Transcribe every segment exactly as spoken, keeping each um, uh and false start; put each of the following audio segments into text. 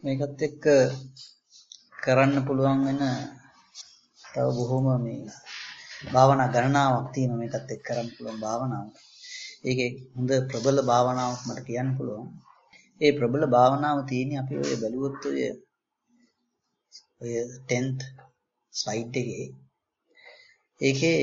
මේකත් එක්ක කරන්න පුළුවන් වෙන තව බොහොම මේ භාවනා ගණනාවක් තියෙනවා මේකත් එක්ක කරන්න පුළුවන් භාවනාවක්. ඒකේ හොඳ ප්‍රබල භාවනාවක් මට කියන්න පුළුවන්. ඒ ප්‍රබල භාවනාව තියෙන්නේ අපි ඔය බැලුවොත් ඔය ඔය tenth slide එකේ ඒකේ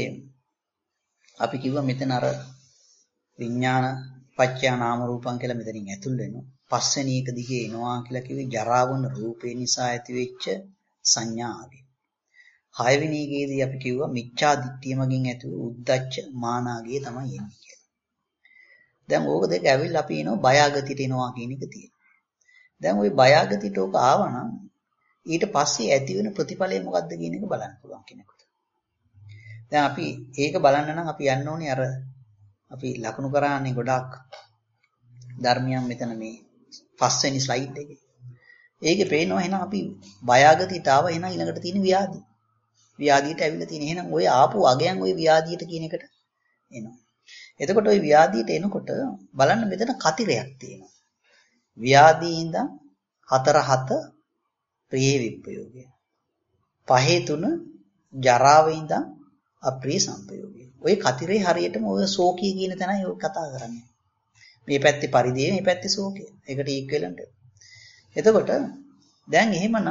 අපි කිව්වා මෙතන අර විඥාන පත්‍යා නාම රූපං කියලා මෙතනින් ඇතුල් වෙනවා. පස්වෙනි එක දිගේ එනවා කියලා කිව්වේ ජරාවන රූපේ නිසා ඇතිවෙච්ච සංඥාවයි. හයවෙනි එකේදී අපි කිව්වා මිච්ඡා දිට්ඨිය මගින් ඇති වූ උද්දච්ච මානාගේ තමයි එන්නේ කියලා. දැන් ඕක දෙක ඇවිල්ලා අපි එනවා බයාගතියට එනවා කියන එක තියෙනවා. දැන් ওই බයාගතියට ඕක ආවනම් ඊට පස්සේ ඇති වෙන ප්‍රතිඵලය මොකක්ද කියන එක බලන්න පුළුවන් කෙනෙකුට. දැන් අපි ඒක බලන්න නම් අපි යන්න ඕනේ අර අපි ලකුණු කරානේ ගොඩාක් ධර්මයන් මෙතන මේ පස්වෙනි ස්ලයිඩ් එකේ. ඒකේ පේනවා එහෙනම් අපි බයාගතියට ආව එහෙනම් ඊළඟට තියෙන ව්‍යාධි. ව්‍යාධියට ඇවිල්ලා තියෙන. එහෙනම් ওই ආපු අගයන් ওই ව්‍යාධියට කියන එකට එනවා. එතකොට ওই ව්‍යාධියට එනකොට බලන්න මෙතන කතිරයක් තියෙනවා. ව්‍යාධියේ ඉඳන් හතර හත ප්‍රිය විප්‍රයෝගය. පහේ තුන ජරාවේ ඉඳන් අප්‍රිය සංපයෝගය. ওই කතිරේ හරියටම ඔය ශෝකී කියන තැනයි ඔය කතා කරන්නේ. මේ පැත්තේ පරිදේව මේ පැත්තේ ශෝකය. ඒකට ඉක්වලන්ට්. එතකොට දැන් එහෙමනම්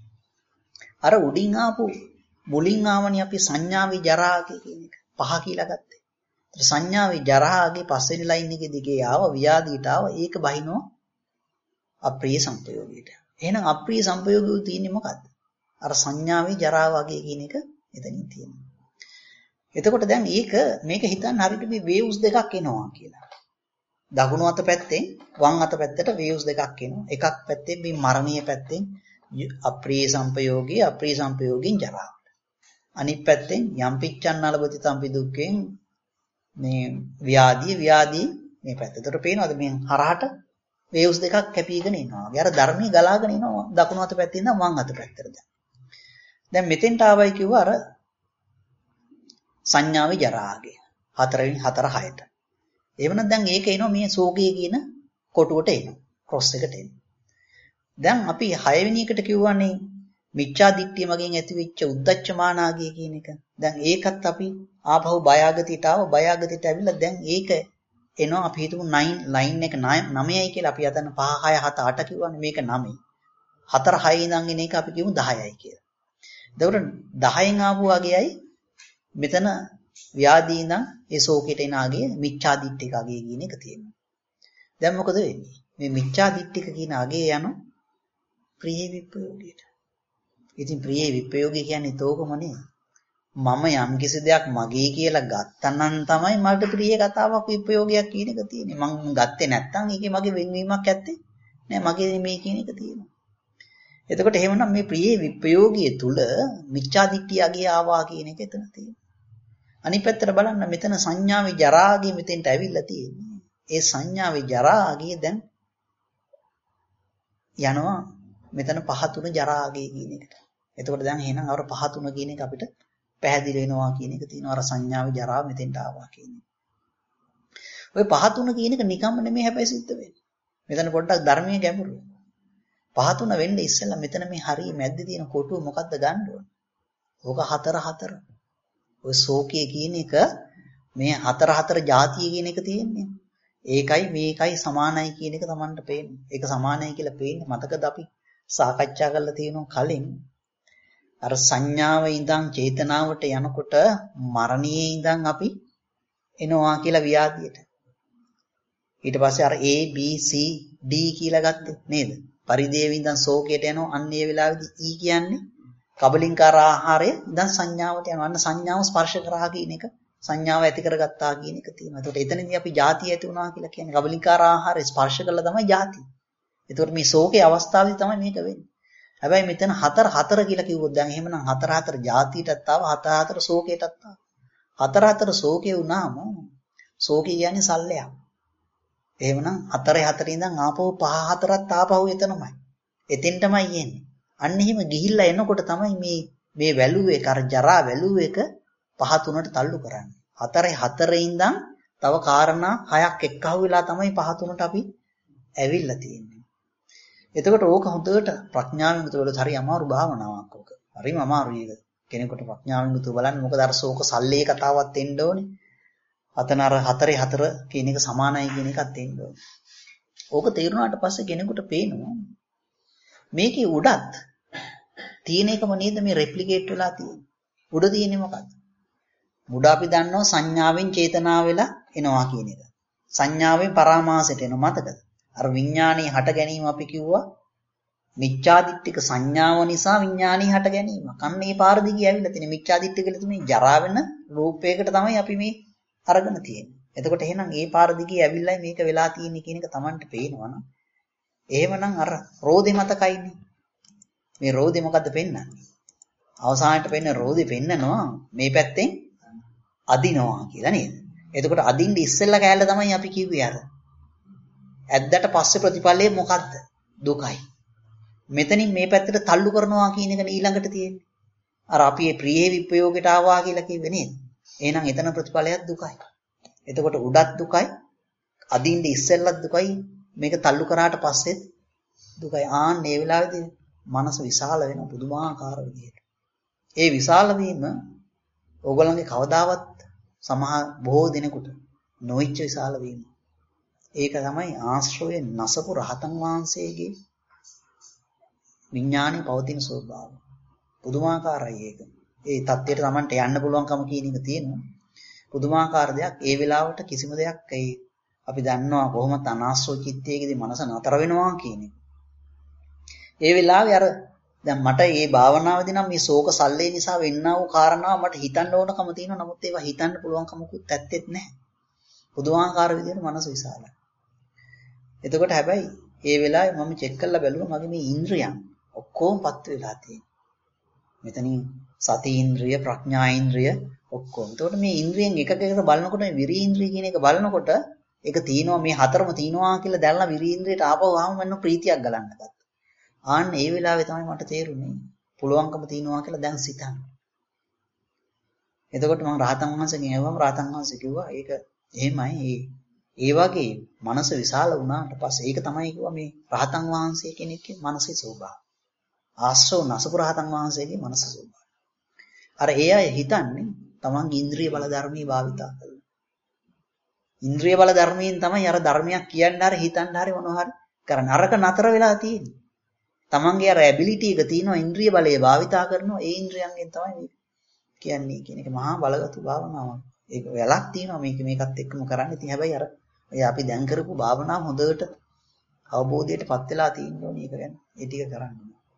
අර උඩින් ආපු මුලින් ආවනේ අපි සංඥාවේ ජරාගේ කියන එක පහ කියලා ගත්තේ. ඒතර සංඥාවේ ජරාගේ පස්වෙනි ලයින් එකේ දිගේ ආව ව්‍යාධියට ආව ඒක බහිනෝ අප්‍රිය සංපයෝගයට. එහෙනම් අප්‍රිය සංපයෝගය තියෙන්නේ මොකද්ද? අර සංඥාවේ ජරා වගේ කියන එක එතනින් තියෙනවා. එතකොට දැන් ඒක මේක හිතන්න හරියට මේ වේව්ස් දෙකක් එනවා කියලා. දකුණු අත පැත්තෙන් වම් අත පැත්තට වේව්ස් දෙකක් එනවා. එකක් පැත්තෙන් මේ මරණීය පැත්තෙන් අප්‍රිය සංපයෝගී අප්‍රිය සංපයෝගින් ජරා. අනිත් පැත්තෙන් යම් පිච්ඡන් නලබති තම්පි දුක්ඛෙන් මේ ව්‍යාධිය ව්‍යාධි මේ පැත්ත. ඒතර පේනවද මේ හරහට වේව්ස් දෙකක් කැපීගෙන ඉනවා. ඒ අර ධර්මී ගලාගෙන ඉනවා දකුණු අත පැත්තේ ඉඳන් වම් අත පැත්තට දැන්. දැන් මෙතෙන්ට ආවයි කිව්වා අර සංඥාවේ ජරාගේ හතරවෙනි හතර හයට. එවනම් දැන් ඒක එනවා මේ සෝගයේ කියන කොටුවට එනවා. ක්‍රොස් එකට එනවා. දැන් අපි හයවෙනි එකට කිව්වනේ මිච්ඡා දිට්ඨිය මගෙන් ඇතිවෙච්ච උද්දච්ච මානාගේ කියන එක. දැන් ඒකත් අපි ආපහු බයාගතියට ආව බයාගතියට ඇවිල්ලා දැන් ඒක එනවා අපි හිතමු නවය ලයින් එක නවයයි කියලා අපි හදන්න පහ හය හත අට කිව්වනේ මේක නවය. හතර හය ඉඳන් එන එක අපි කියමු දහයයි කියලා. එතකොට දහයෙන් ආපු වගේයි මෙතන ව්‍යාධී ඉඳන් ඒ ශෝකයට එන ආගේ මිච්ඡා දිට්ඨික ආගේ කියන එක තියෙනවා. දැන් මොකද වෙන්නේ? මේ මිච්ඡා දිට්ඨික කියන ආගේ යන ප්‍රිය විප්‍රයෝගයට. ඉතින් ප්‍රිය විප්‍රයෝගය කියන්නේ තෝකමනේ. මම යම් කිසි දෙයක් මගේ කියලා ගත්තනම් තමයි මට ප්‍රිය කතාවක් විප්‍රයෝගයක් කියන එක තියෙන්නේ. මම ගත්තේ නැත්නම් ඒකේ මගේ වෙන්වීමක් ඇත්තේ නෑ. මගේ මේ කියන එක තියෙනවා. එතකොට එහෙමනම් මේ ප්‍රිය විප්‍රයෝගයේ තුල මිච්ඡා දිට්ඨිය ආගේ ආවා කියන එක එතන තියෙනවා. අනිත් පැත්තට බලන්න මෙතන සංඥාවේ ජරාගේ මෙතෙන්ට ඇවිල්ලා තියෙන්නේ. ඒ සංඥාවේ ජරාගේ දැන් යනවා මෙතන පහ තුන ජරාගේ කියන එකට. එතකොට දැන් එහෙනම් අර පහ තුන කියන එක අපිට පැහැදිලි වෙනවා කියන එක තියෙනවා. අර සංඥාවේ ජරාව මෙතෙන්ට ආවා කියන එක. ඔය පහ තුන කියන එක නිකම්ම නෙමෙයි හැබැයි සිද්ධ වෙන්නේ. මෙතන පොඩ්ඩක් ධර්මයේ ගැඹුරුයි. පහ තුන වෙන්නේ ඉස්සෙල්ලා මෙතන මේ හරිය මැද්දේ තියෙන කොටුව මොකද්ද ගන්න ඕන? ඕක හතර හතර. ඔය ශෝකයේ කියන එක මේ හතර හතර જાතිය කියන එක තියෙන්නේ. ඒකයි මේකයි සමානයි කියන එක Tamanට පේන්නේ. ඒක සමානයි කියලා පේන්නේ මතකද අපි සාකච්ඡා කරලා තියෙනවා කලින් අර සංඥාවේ ඉඳන් චේතනාවට යනකොට මරණයේ ඉඳන් අපි එනවා කියලා ව්‍යාධියට. ඊට පස්සේ අර A B C D කියලා ගත්තේ නේද? පරිදේවේ ඉඳන් ශෝකයට යනවා. අන්න ඒ වෙලාවේදී E කියන්නේ කබලින්කාර ආහාරය ඉඳන් සංඥාවට යනවා. අන්න සංඥාව ස්පර්ශ කරා කියන එක සංඥාව ඇති කරගත්තා කියන එක තියෙනවා. ඒකට එතනදී අපි ಜಾති ඇති වුණා කියලා කියන්නේ කබලින්කාර ආහාරය ස්පර්ශ කළා තමයි ಜಾති. ඒකට මේ ශෝකයේ අවස්ථාවේදී තමයි මේක වෙන්නේ. හැබැයි මෙතන හතර හතර කියලා කිව්වොත් දැන් එහෙමනම් හතර හතර ಜಾතියටත් ආව හතර හතර ශෝකයටත් ආව. හතර හතර ශෝකේ වුණාම ශෝකී කියන්නේ සල්ලයක්. එහෙමනම් හතරේ හතරේ ඉඳන් ආපහු පහ හතරත් ආපහු එතනමයි. එතෙන්ටමයි යන්නේ. අන්න එහෙම ගිහිල්ලා එනකොට තමයි මේ මේ වැලුව එක අර ජරා වැලුව එක පහ තුනට තල්ලු කරන්නේ. හතරේ හතරේ ඉඳන් තව කාරණා හයක් එක්කහුව වෙලා තමයි පහ තුනට අපි ඇවිල්ලා තියෙන්නේ. එතකොට ඕක හොඳට ප්‍රඥාවෙන් යුතුව බලද්දී හරි අමාරු භාවනාවක් ඕක. හරිම අමාරුයි ඒක. කෙනෙකුට ප්‍රඥාවෙන් යුතුව බලන්න මොකද අර ශෝක සල්ලේ කතාවත් එන්න ඕනේ. අතන අර හතරේ හතර කියන එක සමානයි කියන එකත් එන්න ඕනේ. ඕක තේරුණාට පස්සේ කෙනෙකුට පේනවා මේකේ උඩත් තියෙන එකම නේද මේ රෙප්ලිකේට් වෙලා තියෙන්නේ. උඩ තියෙන්නේ මොකක්ද? මුඩ අපි දන්නවා සංඥාවෙන් චේතනාව වෙලා එනවා කියන එක. සංඥාවෙන් පරාමාසයට එනවා මතකද? අර විඥානයේ හට ගැනීම අපි කිව්වා මිච්ඡාදිට්ඨික සංඥාව නිසා විඥානයේ හට ගැනීම. කන්න මේ පාර දිගේ ඇවිල්ලා තියෙන මිච්ඡාදිට්ඨික කියලා තුනේ ජරා වෙන රූපයකට තමයි අපි මේ අරගෙන තියෙන්නේ. එතකොට එහෙනම් මේ පාර දිගේ ඇවිල්ලා මේක වෙලා තියෙන්නේ කියන එක Tamanට පේනවනම් එහෙමනම් අර රෝදේ මතකයිනේ. මේ රෝදේ මොකද්ද පෙන්වන්නේ? අවසානට පෙන්න රෝදේ පෙන්නනවා මේ පැත්තෙන් අදිනවා කියලා නේද? එතකොට අදින්න ඉස්සෙල්ලා කෑල්ල තමයි අපි කිව්වේ අර. ඇද්දට පස්සේ ප්‍රතිඵලය මොකද්ද? දුකයි. මෙතනින් මේ පැත්තට තල්ලු කරනවා කියන එක ඊළඟට තියෙන්නේ. අර අපි මේ ප්‍රියේ විප්‍රයෝගයට ආවා කියලා කිව්වේ නේද? එහෙනම් එතන ප්‍රතිඵලයක් දුකයි. එතකොට උඩත් දුකයි, අදින්න ඉස්සෙල්ලත් දුකයි, මේක තල්ලු කරාට පස්සෙත් දුකයි. ආන් මේ වෙලාවේදී මනස විශාල වෙන පුදුමාකාර විදිහට. ඒ විශාල වීම ඕගොල්ලන්ගේ කවදාවත් සමහර බොහෝ දිනෙකට නොවිච්ච විශාල වීම. ඒක තමයි ආශ්‍රයේ නසපු රහතන් වහන්සේගේ විඥානේ පවතින ස්වභාවය. පුදුමාකාරයි ඒක. ඒ தත්ත්වයට Tamanට යන්න පුළුවන්කම කියන එක තියෙනවා. පුදුමාකාර දෙයක්. ඒ වෙලාවට කිසිම දෙයක් ඒ අපි දන්නවා කොහොමද අනාශ්‍රව චිත්තයේදී මනස නතර වෙනවා කියන එක. ඒ වෙලාවේ අර දැන් මට මේ භාවනාවේදී නම් මේ ශෝක සල්ලේ නිසා වෙන්නා වූ කාරණාව මට හිතන්න ඕනකම තියෙනවා. නමුත් ඒවා හිතන්න පුළුවන්කමකුත් ඇත්තෙත් නැහැ. පුදුමාකාර විදිහට මනස විශාලයි. එතකොට හැබැයි ඒ වෙලාවේ මම චෙක් කරලා බැලුවා මගේ මේ ඉන්ද්‍රියන් ඔක්කොම පත් වෙලා තියෙනවා. මෙතනින් සති ඉන්ද්‍රිය, ප්‍රඥා ඉන්ද්‍රිය ඔක්කොම. එතකොට මේ ඉන්ද්‍රියෙන් එකකකට බලනකොට මේ විරි ඉන්ද්‍රිය කියන එක බලනකොට ඒක තියෙනවා මේ හතරම තියෙනවා කියලා දැනලා විරි ඉන්ද්‍රියට ආපුවාම මම ප්‍රීතියක් ගලන්න ගත්තා. ආන්න ඒ වෙලාවේ තමයි මට තේරුනේ පුළුවන්කම තියෙනවා කියලා දැන් සිතන්න. එතකොට මම රහතන් වහන්සේගෙන් ඇහුවම රහතන් වහන්සේ කිව්වා ඒක එහෙමයි. ඒ වගේ මනස විශාල වුණාට පස්සේ ඒක තමයි කිව්වා මේ රහතන් වහන්සේ කෙනෙක්ගේ මනසේ ස්වභාවය. ආශ්‍රව නසපු රහතන් වහන්සේගේ මනස ස්වභාවය. අර ඒ අය හිතන්නේ තමන්ගේ ඉන්ද්‍රිය බල ධර්මී භාවිතා කරලා. ඉන්ද්‍රිය බල ධර්මයෙන් තමයි අර ධර්මයක් කියන්න හරි හිතන්න හරි මොනවා හරි කරන්නේ. අරක නතර වෙලා තියෙන්නේ. තමන්ගේ අර ඇබිලිටි එක තියෙනවා ඉන්ද්‍රිය බලය භාවිතා කරනවා. ඒ ඉන්ද්‍රියන්ගෙන් තමයි කියන්නේ කියන එක මහා බලගතු භාවනාවක්. ඒක වැලක් තියෙනවා මේක මේකත් එක්කම කරන්න. ඉතින් හැබැයි අර ඔය අපි දැන් කරපු භාවනාව හොඳට අවබෝධයටපත් වෙලා තියෙන්න ඕනේ ඒක ගැන. ඒ ටික කරන්න.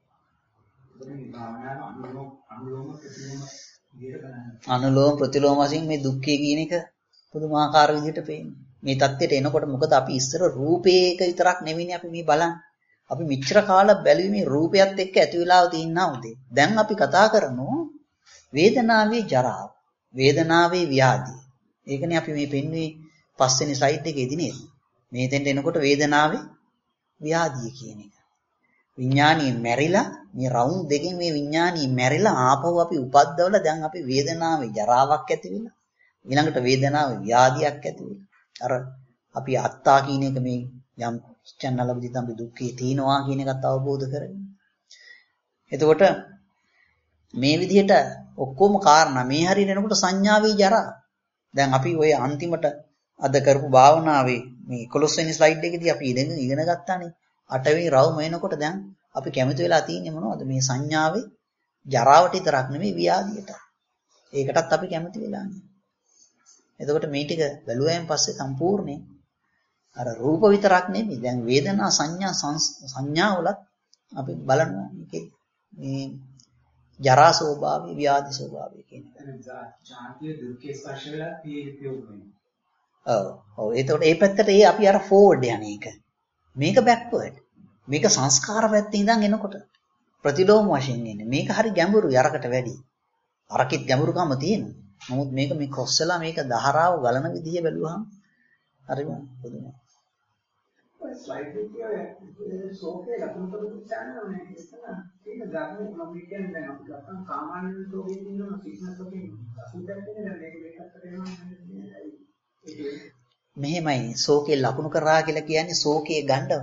අනුලෝම ප්‍රතිලෝම වශයෙන් මේ දුක්ඛය කියන එක පුදුමාකාර විදිහට පේන්නේ. මේ தත්ත්වයට එනකොට මොකද අපි ඉස්සර රූපේක විතරක් නෙවෙයි අපි මේ බලන්නේ. අපි මෙච්චර කාලයක් බැලුවේ මේ රූපයත් එක්ක ඇති වෙලාව තියෙනා උදේ. දැන් අපි කතා කරනවා වේදනාවේ ජරාව, වේදනාවේ ව්‍යාධිය. ඒකනේ අපි මේ පෙන්වන්නේ පස්වෙනි ස්ලයිඩ් එකේදී නේද? මේ දෙන්න එනකොට වේදනාවේ ව්‍යාධිය කියන එක. විඥානීය මැරිලා මේ රවුන්ඩ් දෙකෙන් මේ විඥානීය මැරිලා ආපහු අපි උපද්දවලා දැන් අපි වේදනාවේ ජරාවක් ඇති වෙලා ඊළඟට වේදනාවේ ව්‍යාධියක් ඇති වෙලා අර අපි අත්තා කියන එක මේ යම් චැනලවලදී තමයි දුක්ඛේ තියනවා කියන එකත් අවබෝධ කරගන්න. එතකොට මේ විදිහට ඔක්කොම කාරණා මේ හරියට එනකොට සංඥාවේ ජරා. දැන් අපි ওই අන්තිමට අද කරපු භාවනාවේ මේ එකොළොස් වෙනි ස්ලයිඩ් එකේදී අපි ඉගෙන ඉගෙන ගත්තානේ. අට වෙනි රවුම එනකොට දැන් අපි කැමති වෙලා තියෙන්නේ මොනවද? මේ සංඥාවේ ජරාවට විතරක් නෙමෙයි ව්‍යාධියට. ඒකටත් අපි කැමති වෙලා නැහැ. එතකොට මේ ටික බැලුවයින් පස්සේ සම්පූර්ණයෙන් අර රූප විතරක් නෙමෙයි දැන් වේදනා සංඥා සංඥාවලත් අපි බලනවා මේකේ මේ ජරා ස්වභාවය ව්‍යාධි ස්වභාවය කියන එක. ජාතිය දුක්ඛේ ස්පර්ශ වෙලා පියවිපියෝ වෙනවා. ඔව් ඔව් එතකොට ඒ පැත්තට ඒ අපි අර ෆෝවර්ඩ් යන එක. මේක බෑක්වර්ඩ්. මේක සංස්කාර පැත්තේ ඉඳන් එනකොට ප්‍රතිලෝම වශයෙන් එන්නේ. මේක හරි ගැඹුරුයි අරකට වැඩි. අරකිට ගැඹුරුකම තියෙනවා. නමුත් මේක මේ ක්‍රොස් වෙලා මේක දහරාව ගලන විදිය බැලුවහම හරිම පුදුමයි. ඔය ස්ලයිඩ් එකේ සෝකේ ලකුණු කරපු channel මේ ඉස්සන තියෙන ධර්ම මම කියන්නේ දැන් අපි ගත්තම සාමාන්‍ය සෝකේ තියෙන සිග්නස් එකේ අසුතක් තියෙන දැන් මේක මේකත් කරනවා මෙහෙමයි ශෝකේ ලකුණු කරා කියලා කියන්නේ ශෝකයේ ගණ්ඩව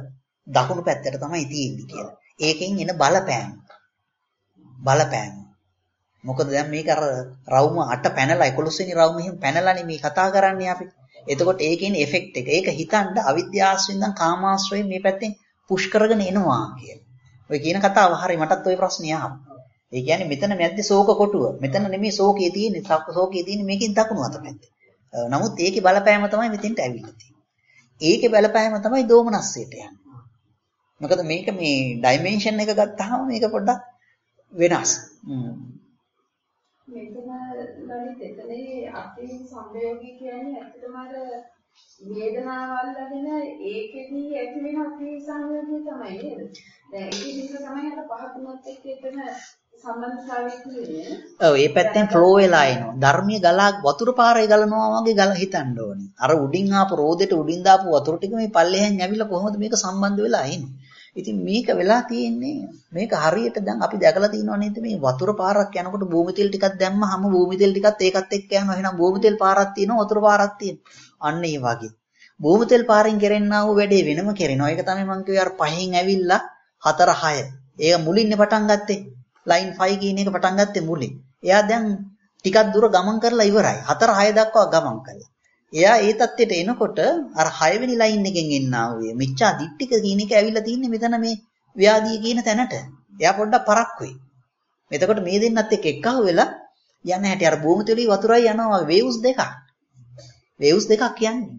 දකුණු පැත්තට තමයි තියෙන්නේ කියලා. ඒකෙන් එන බලපෑම. බලපෑම. මොකද දැන් මේක අර රවුම අට පැනලා එකොළොස් වෙනි රවුම එහෙම පැනලානේ මේ කතා කරන්නේ අපි. එතකොට ඒකේ ඉන්නේ ඉෆෙක්ට් එක. ඒක හිතන්න අවිද්‍යාශ්‍රයෙන් ඉඳන් කාමාශ්‍රයෙන් මේ පැත්තෙන් පුෂ් කරගෙන එනවා කියලා. ඔය කියන කතාව හරි මටත් ওই ප්‍රශ්නේ ආවා. ඒ කියන්නේ මෙතන මැද්දේ ශෝක කොටුව. මෙතන නෙමෙයි ශෝකයේ තියෙන්නේ. ශෝකයේ තියෙන්නේ මේකෙන් දකුණු අත පැත්තේ. නමුත් ඒකේ බලපෑම තමයි මෙතෙන්ට ඇවිල්ලා තියෙන්නේ. ඒකේ බලපෑම තමයි දෝමනස්සයට යන්නේ. මොකද මේක මේ ඩයිමෙන්ෂන් එක ගත්තාම මේක පොඩ්ඩක් වෙනස්. මෙතන ලලිත එතනේ අපේ සංයෝගී කියන්නේ ඇත්තටම අර වේදනාවල් ලැබෙන ඒකෙදි ඇති වෙන අපේ සංයෝගී තමයි නේද? දැන් ඒක නිසා තමයි අර පහතුනත් එක්ක එතන සම්බන්ධතාවය තියෙන්නේ. ඔව් ඒ පැත්තෙන් ෆ්ලෝ වෙලා එනවා. ධර්මීය ගලා වතුර පාරේ ගලනවා වගේ ගල හිතන්න ඕනේ. අර උඩින් ආපු රෝදෙට උඩින් දාපු වතුර ටික මේ පල්ලෙහෙන් ඇවිල්ලා කොහොමද මේක සම්බන්ධ වෙලා එන්නේ? ඉතින් මේක වෙලා තියෙන්නේ මේක හරියට දැන් අපි දැකලා තියෙනවා නේද මේ වතුර පාරක් යනකොට භූමි තෙල් ටිකක් දැම්මහම භූමි තෙල් ටිකත් ඒකත් එක්ක යනවා. එහෙනම් භූමි තෙල් පාරක් තියෙනවා වතුර පාරක් තියෙනවා. අන්න ඒ වගේ. භූමි තෙල් පාරෙන් කෙරෙන්නා වූ වැඩේ වෙනම කෙරෙනවා. ඒක තමයි මම කිව්වේ අර පහෙන් ඇවිල්ලා හතර හය. ඒක මුලින්නේ පටන් ගත්තේ. ලයින් පහ කියන එක පටන් ගත්තේ මුලින්. එයා දැන් ටිකක් දුර ගමන් කරලා ඉවරයි. හතර හය දක්වා ගමන් කළා. එයා ඒ தත්ත්වයට එනකොට අර හය වෙනි ලයින් එකෙන් එන්නා වූ මිච්ඡා දිට්ඨික කියන එක ඇවිල්ලා තින්නේ මෙතන මේ ව්‍යාධිය කියන තැනට. එයා පොඩ්ඩක් පරක් වෙයි. එතකොට මේ දෙන්නත් එක්ක එක්කහුව වෙලා යන්න හැටි අර භූමි තලයේ වතුරයි යනවා වේව්ස් දෙකක්. වේව්ස් දෙකක් කියන්නේ.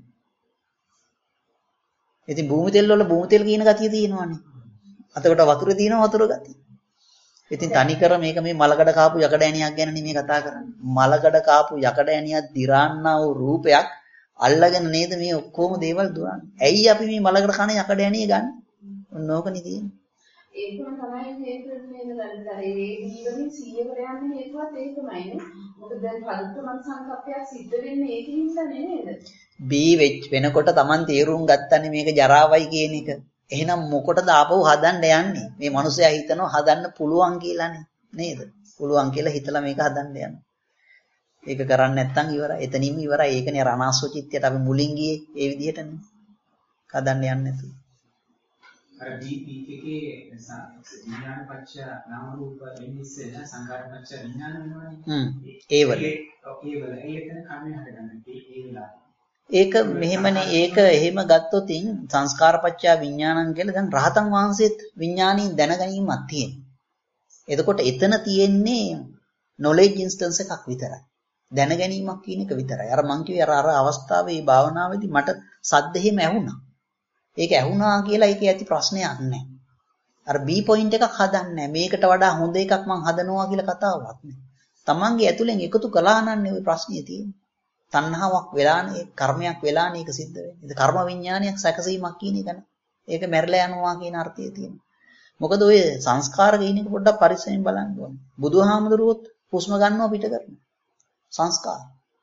ඉතින් භූමි තෙල් වල භූමි තෙල් කියන ගතිය තියෙනවානේ. අතකට වතුර තියෙනවා වතුර ගතිය. ඉතින් තනිකර මේක මේ මලකඩ කාපු යකඩ ඇණියක් ගැන නෙමෙයි කතා කරන්නේ. මලකඩ කාපු යකඩ ඇණියක් දිරාන්නා වූ රූපයක් අල්ලගෙන නේද මේ ඔක්කොම දේවල් දුරන්නේ. ඇයි අපි මේ මලකඩ කන යකඩ ඇණිය ගන්න? ඕනෝකනේ තියෙන්නේ. ඒකම තමයි හේතුවෙන්නේ නේද? ඒ ජීවමින් සියවර යන්නේ හේතුවත් ඒකමයිනේ. මොකද දැන් පරිත්‍මන් සංකප්පයක් සිද්ධ වෙන්නේ ඒකින් නිසා නේද? බී වෙච් වෙනකොට Taman තීරුම් ගත්තනේ මේක ජරාවයි කියන එක. එහෙනම් මොකටද ආපහු හදන්න යන්නේ? මේ මිනිස්සයා හිතනවා හදන්න පුළුවන් කියලානේ නේද? පුළුවන් කියලා හිතලා මේක හදන්න යනවා. ඒක කරන්නේ නැත්නම් ඉවරයි. එතනින්ම ඉවරයි. ඒකනේ රණාස්ව චිත්තයට අපි මුලින් ගියේ ඒ විදිහටනේ. හදන්න යන්නේ නැතුව. අර ඩීපී එකේ විඥාන පත්‍ය නාම රූප වෙනිස්සෙන සංකාර පත්‍ය විඥාන වෙනවනේ. හ්ම්. ඒවල. ඒවල. ඒකෙන් කන්නේ හදගන්න. ඒ වෙලාව. ඒක මෙහෙමනේ ඒක එහෙම ගත්තොත් සංස්කාරපච්චය විඥානං කියලා දැන් රහතන් වහන්සේත් විඥානීන් දැනගැනීමක් තියෙනවා. එතකොට එතන තියෙන්නේ knowledge instance එකක් විතරයි. දැනගැනීමක් කියන එක විතරයි. අර මං කිව්වේ අර අර අවස්ථාවේ භාවනාවේදී මට සද්ද එහෙම ඇහුණා. ඒක ඇහුණා කියලා ඒකේ ඇති ප්‍රශ්නයක් නැහැ. අර B point එකක් හදන්නේ මේකට වඩා හොඳ එකක් මං හදනවා කියලා කතාවක් නෑ. තමන්ගේ ඇතුලෙන් එකතු කළා නන්නේ ওই ප්‍රශ්නේ තියෙන්නේ. තණ්හාවක් වෙලානේ කර්මයක් වෙලානේ ඒක සිද්ධ වෙන්නේ. ඒක කර්ම විඥානයක් සැකසීමක් කියන එක නේ. ඒක මැරිලා යනවා කියන අර්ථය තියෙනවා. මොකද ඔය සංස්කාර කියන එක පොඩ්ඩක් පරිස්සමෙන් බලන්න ඕනේ. බුදුහාමුදුරුවොත් හුස්ම ගන්නවා පිට කරනවා. සංස්කාර.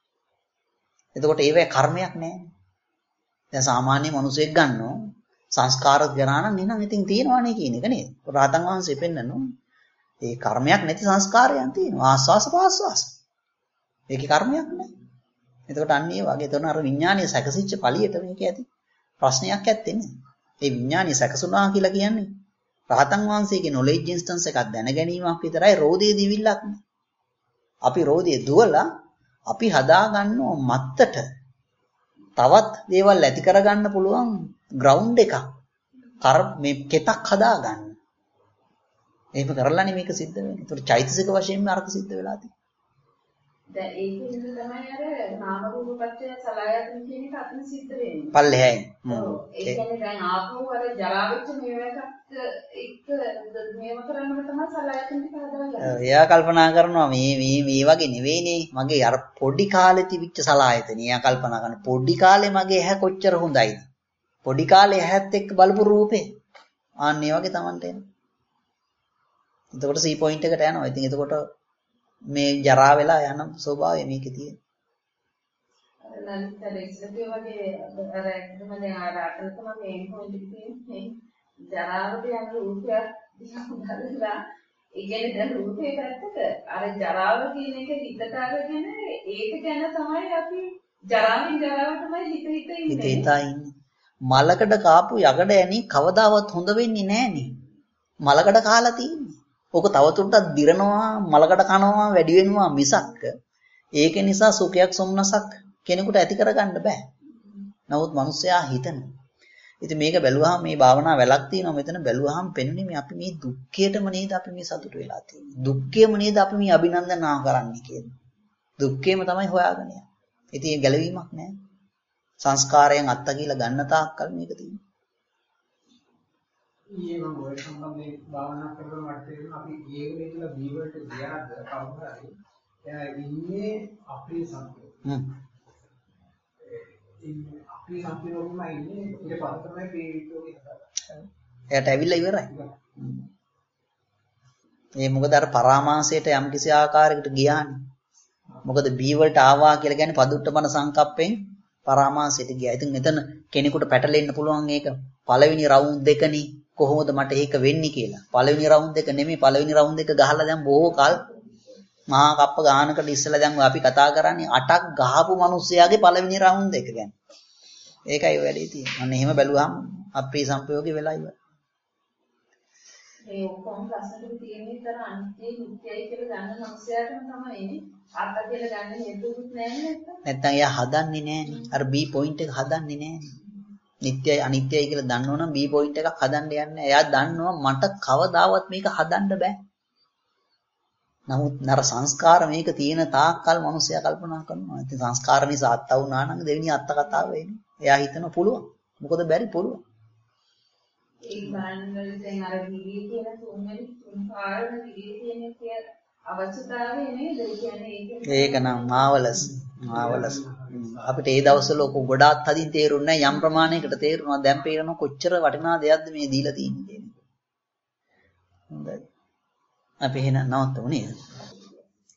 එතකොට ඒවැ කර්මයක් නෑ. දැන් සාමාන්‍ය මිනිසෙක් ගන්නවා සංස්කාර ගණන නේනම් ඉතින් තියෙනවානේ කියන එක නේද? රහතන් වහන්සේ පෙන්නනවා. ඒ කර්මයක් නැති සංස්කාරයන් තියෙනවා. ආස්වාස පාස්වාස. ඒකේ කර්මයක් නෑ. එතකොට අන්න ඒ වගේ තෝරන අර විඥානීය සැකසිච්ච පළියට මේක ඇති ප්‍රශ්නයක් ඇත්තේ නෑ. ඒ විඥානීය සැකසුණා කියලා කියන්නේ රහතන් වහන්සේගේ knowledge instance එකක් දැන ගැනීමක් විතරයි රෝදේ දිවිල්ලක් නෑ. අපි රෝදේ දුවලා අපි හදා ගන්නව මත්තට තවත් දේවල් ඇති කරගන්න පුළුවන් ground එකක්. කර මේ කෙතක් හදා ගන්න. එහෙම කරලානේ මේක සිද්ධ වෙන්නේ. ඒතකොට චෛතසික වශයෙන්ම අර්ථ සිද්ධ වෙලා තියෙනවා. දැන් ඒකෙන් තමයි අර නාම රූප පත්‍ය සලආයතන කියන එක අතන සිද්ධ වෙන්නේ. පල්ලෙහායි. ඔව්. ඒ කියන්නේ දැන් ආපහු අර ජරා වෙච්ච මේවකට එක්ක මේව කරන්නම තමයි සලආයතන ටික හදාගන්නේ. එයා කල්පනා කරනවා මේ මේ මේ වගේ නෙවෙයිනේ. මගේ අර පොඩි කාලේ තිබිච්ච සලආයතන. එයා කල්පනා කරන පොඩි කාලේ මගේ ඇහැ කොච්චර හොඳයිද? පොඩි කාලේ ඇහත් එක්ක බලපු රූපේ. ආන්න ඒ වගේ Tamanට එනවා. එතකොට C point එකට යනවා. ඉතින් එතකොට මේ ජරා වෙලා යන ස්වභාවය මේකේ තියෙන. අර ඉස්සරේ වගේ අර එකම දැන් අර අතන තමයි මේ පොයින්ට් එක තියෙන්නේ. ජරාවට යන රූපයක් දිහා බලලා ඒ කියන්නේ දැන් රූපේ පැත්තට අර ජරාව කියන එක හිතට අරගෙන ඒක ගැන තමයි අපි ජරාවෙන් ජරාවටමයි හිත හිත ඉන්නේ. හිත හිතා ඉන්නේ. මලකඩ කාපු යකඩ ඇණි කවදාවත් හොඳ වෙන්නේ නැහනේ. මලකඩ කාලා තියෙන්නේ. ඕක තවදුරටත් දිරනවා මලකඩ කනවා වැඩි වෙනවා මිසක් ඒක නිසා සුඛයක් සොම්නසක් කෙනෙකුට ඇති කරගන්න බෑ. නමුත් මිනිස්සයා හිතනවා. ඉතින් මේක බැලුවාම මේ භාවනා වැලක් තියෙනවා මෙතන බැලුවාම පෙනුනේ මේ අපි මේ දුක්ඛයටම නේද අපි මේ සතුට වෙලා තියෙන්නේ. දුක්ඛයම නේද අපි මේ අභිනන්දනා කරන්නේ කියන්නේ. දුක්ඛයම තමයි හොයාගෙන යන්නේ. ඉතින් ඒ ගැලවීමක් නැහැ. සංස්කාරයෙන් අත්ත කියලා ගන්න තාක්කල් මේක තියෙනවා. ඊයේ මම ඔය සම්බන්ධයෙන් භාවනා කරනකොට මට තේරුණා අපි ඊයේ ඉඳලා බී වලට ගියාද කවුරු හරි එයා ඉන්නේ අපේ සංකේත. හ්ම්. ඉන්නේ අපේ සංකේතෙම ඉන්නේ ඊට පස්සේ තමයි පීඩිතෝගේ හදන්නේ. එයාට ඇවිල්ලා ඉවරයි. මේ මොකද අර පරාමාසයට යම් කිසි ආකාරයකට ගියානේ. මොකද බී වලට ආවා කියලා කියන්නේ පදුට්ටපන සංකප්පෙන් පරාමාසයට ගියා. ඉතින් මෙතන කෙනෙකුට පැටලෙන්න පුළුවන් ඒක පළවෙනි රවුන්ඩ් දෙකනේ කොහොමද මට ඒක වෙන්නේ කියලා. පළවෙනි රවුන්ඩ් එක නෙමෙයි පළවෙනි රවුන්ඩ් එක ගහලා දැන් බොහෝ කල් මහා කප්ප ගානකට ඉස්සලා දැන් අපි කතා කරන්නේ අටක් ගහපු මිනිස්සයාගේ පළවෙනි රවුන්ඩ් එක ගැන. ඒකයි වැඩේ තියෙන්නේ. අන්න එහෙම බැලුවාම අපේ සංපයෝගේ වෙලා ඉවරයි. ඒ ඔක්කොම ප්‍රශ්නෙට තියෙන විතර අනිත්‍ය නිට්ටයයි කියලා ගන්න මනුස්සයාටම තමයි අත්ත කියලා ගන්න හේතුකුත් නැහැ නේද? නැත්තම් එයා හදන්නේ නැහනේ. අර B පොයින්ට් එක හදන්නේ නැහනේ. නිට්ටයයි අනිත්‍යයි කියලා දන්නවනම් B පොයින්ට් එකක් හදන්න යන්නේ. එයා දන්නවා මට කවදාවත් මේක හදන්න බෑ. නමුත් නර සංස්කාර මේක තියෙන තාක්කල් මිනිස්සයා කල්පනා කරනවා. ඉතින් සංස්කාර නිසා අත්ත වුණා නම් දෙවෙනි අත්ත කතාව වෙන්නේ. එයා හිතන පුළුවන්. මොකද බැරි පුළුවන්. ඒ බාණ්ඩවලින් අර දිවි කියන තුන්වෙනි තුන් පාරම දිවි කියන කිය අවශ්‍යතාවය නේද? ඒ කියන්නේ ඒක නම් මාවලස් මාවලස් අපිට ඒ දවස්වල ඔක ගොඩාක් හදින් තේරුන්නේ නැහැ. යම් ප්‍රමාණයකට තේරුණා. දැන් පේනවා කොච්චර වටිනා දෙයක්ද මේ දීලා තියෙන්නේ. හොඳයි. අපි එහෙනම් නවත්තමු නේද?